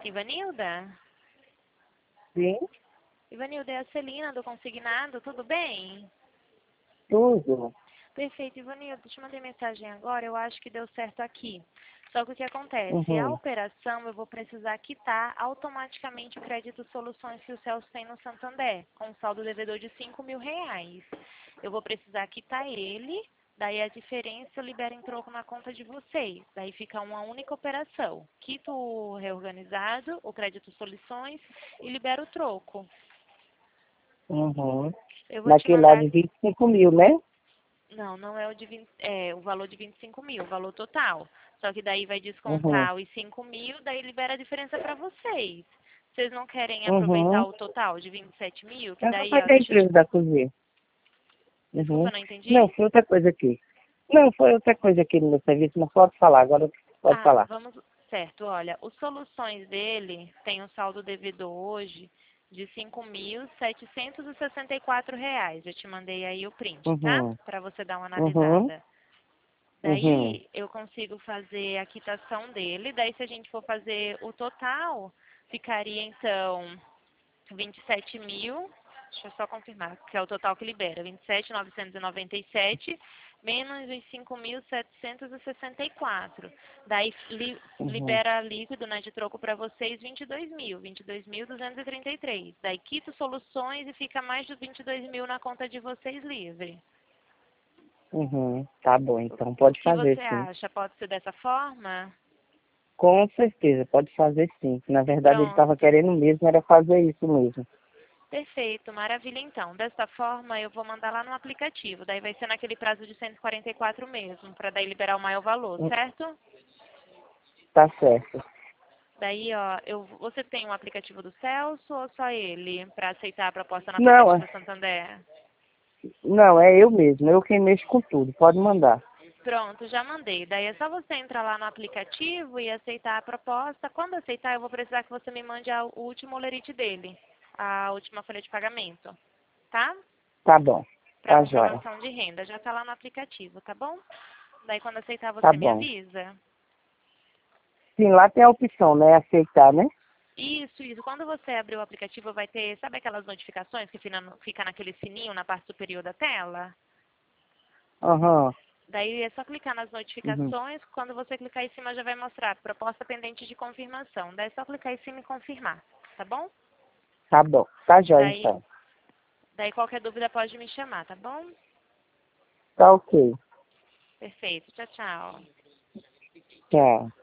Ivanilda? Sim, Ivanilda, é a Celina do Consignado, tudo bem? tudo. Perfeito, Ivanilda, te mandei mensagem agora, eu acho que deu certo aqui. Só que o que acontece? A Uhum. operação eu vou precisar quitar automaticamente o crédito soluções que o Celso tem no Santander, com um saldo devedor de R$ 5.000. Eu vou precisar quitar ele, daí a diferença eu libero em troco na conta de vocês. Daí fica uma única operação. Quito o reorganizado, o crédito soluções e libero o troco. Uhum. Eu vou te Naquele lá mandar. de 25 mil, né? Não, não é o de 20, é o valor de 25.000, o valor total. Só que daí vai Uhum. descontar os 5.000, daí libera a diferença para vocês. Vocês não querem aproveitar Uhum. o total de 27.000? Que Eu vou daí, ó, fazer a deixa eu te... empresa da cozinha. Desculpa, Uhum. não Não, entendi? foi outra coisa aqui. Não, foi outra coisa aqui no meu serviço, mas pode falar, agora pode Ah, falar. vamos... Certo, olha, os soluções dele tem um saldo devedor hoje de R$ 5.764. Eu te mandei aí o print, tá? Uhum. Para você dar uma Uhum. analisada. Uhum. Daí eu consigo fazer a quitação dele. Daí se a gente for fazer o total, ficaria então 27.000. Deixa eu só confirmar, que é o total que libera. 27.997 menos os 5.764. Daí Uhum. libera líquido, né, de troco para vocês 22.000. 22.233. Daí quito soluções e fica mais de 22.000 na conta de vocês livre. Uhum. Tá bom, então O pode que fazer você sim. acha? Pode ser dessa forma? Com certeza, pode fazer sim. Na verdade, ele estava Pronto. querendo mesmo, era fazer isso mesmo. Perfeito, maravilha então. Desta forma eu vou mandar lá no aplicativo. Daí vai ser naquele prazo de 144 mesmo, para daí liberar o maior valor, Hum, certo? Tá certo. Daí, ó, você tem um aplicativo do Celso ou só ele para aceitar a proposta no Não, aplicativo Santander? não, é eu mesmo, eu quem mexo com tudo, pode mandar. Pronto, já mandei. Daí é só você entrar lá no aplicativo e aceitar a proposta. Quando aceitar, eu vou precisar que você me mande o último lerite dele, a última folha de pagamento, tá? Tá bom, Para tá jóia. comprovação de renda. Já está lá no aplicativo, tá bom? Daí quando aceitar Tá você me bom. avisa. Sim, lá tem a opção, né? Aceitar, né? Isso, isso. Quando você abrir o aplicativo vai ter, sabe aquelas notificações que fica naquele sininho na parte superior da tela? Aham. Daí é só clicar nas Uhum. notificações, quando você clicar em cima já vai mostrar proposta pendente de confirmação. Daí é só clicar em cima e confirmar, tá bom? Tá bom, tá jóia Daí, então. daí qualquer dúvida pode me chamar, tá bom? Tá ok. Perfeito. Tchau, tchau. Tchau.